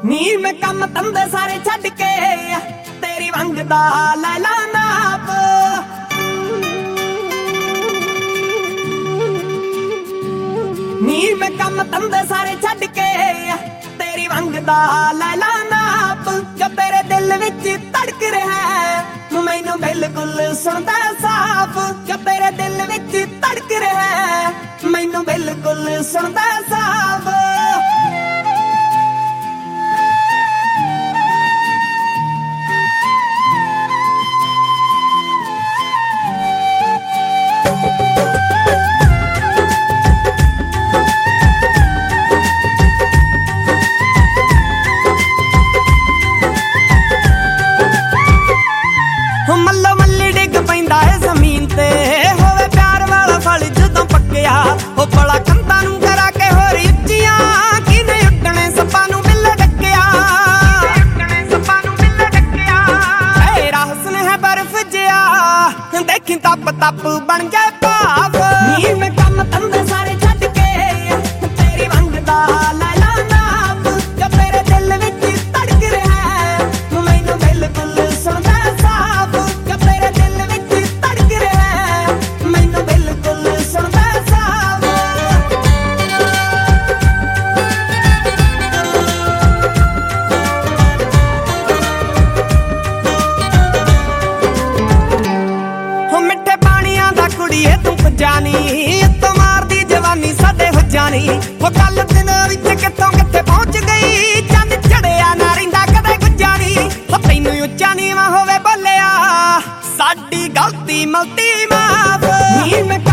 ਨੀ ਮੈਂ ਕੰਮ ਧੰਦੇ ਸਾਰੇ ਛੱਡ ਕੇ ਤੇਰੀ ਵੰਗ ਦਾ ਲੈ ਲਾ ਨਾਪ। ਨੀ ਮੈਂ ਕੰਮ ਧੰਦੇ ਸਾਰੇ ਛੱਡ ਕੇ ਤੇਰੀ ਵੰਗ ਦਾ ਲੈ ਲਾ ਨਾਪ। ਜੋ ਤੇਰੇ ਦਿਲ ਵਿੱਚ ਧੜਕ ਰਿਹਾ ਮੈਨੂੰ ਬਿਲਕੁਲ ਸੁਣਦਾ ਸਾਫ਼। ਜੋ ਤੇਰੇ ਦਿਲ ਵਿੱਚ ਧੜਕ ਰਿਹਾ ਮੈਨੂੰ ਬਿਲਕੁਲ ਸੁਣਦਾ ਸਾਫ਼। ਮੱਲੋ ਮੱਲੀ ਡਿੱਗ ਪੈਂਦਾ ਏ ਜ਼ਮੀਨ ਤੇ ਹੋਵੇ ਪਿਆਰ ਵਾਲਾ ਫਲ ਜਦੋਂ ਪੱਕਿਆ। ਉਹ ਬੜਾ ਕੰਧਾਂ ਨੂੰ ਕਰਾ ਕੇ ਹੋਰ ਉੱਚੀਆਂ ਕਿਨੇ ਉੱਡਣੇ ਸੱਪਾਂ ਨੂੰ ਬਿੱਲ ਡੱਕਿਆ। ਤੇਰਾ ਹੁਸਨ ਹੈ ਬਰਫ਼ ਜਿਹਾ ਦੇਖੀ ਤਪ ਤਪ ਬਣ ਜਾਏ ਭਾਵ। ਨੀ ਮੈਂ ਕੰਮ ਧੰਦੇ ਸਾਰੇ ਛੱਡ ਕੇ ਤੇਰੀ ਵੰਗ ਦਾ ਲੈ ਲਾ ਨਾਪ। ਜੋ ਤੇਰੇ ਦਿਲ ਵਿੱਚ ਧੜਕ ਰਿਹਾ ਮੈਨੂੰ ਬਿਲਕੁਲ ਸੁਣਦਾ ਸਾਫ਼। ਜੋ ਤੇਰੇ ਦਿਲ ਵਿੱਚ ਧੜਕ ਰਿਹਾ ਮੈਨੂੰ ਬਿਲਕੁਲ ਸੁਣਦਾ ਸਾਫ਼। ਹੋ ਮਿੱਠੇ ਪਾਣੀਆਂ ਦਾ ਕੁੜੀਏ ਤੂੰ ਜਾਨੀ ਉੱਤੋਂ ਮਾਰਦੀ ਜਵਾਨੀ ਸਾਡੇ ਹੋ ਜਾਣੀ। ਉਹ ਕੱਲ ਦਿਨ ਵਿੱਚ ਕਿੱਥੋਂ ਕਿੱਥੇ ਪਹੁੰਚ ਗਈ ਚੰਦ ਚੜਿਆ ਨਾ ਰਹਿੰਦਾ ਕਦੇ ਗੁੱਜਾ ਨੀ। ਉਹ ਤੈਨੂੰ ਉੱਚਾ ਨੀਵਾਂ ਹੋਵੇ ਬੋਲਿਆ ਸਾਡੀ ਗਲਤੀ ਮਲਤੀ ਮਾਫ। ਨੀ ਮੈਂ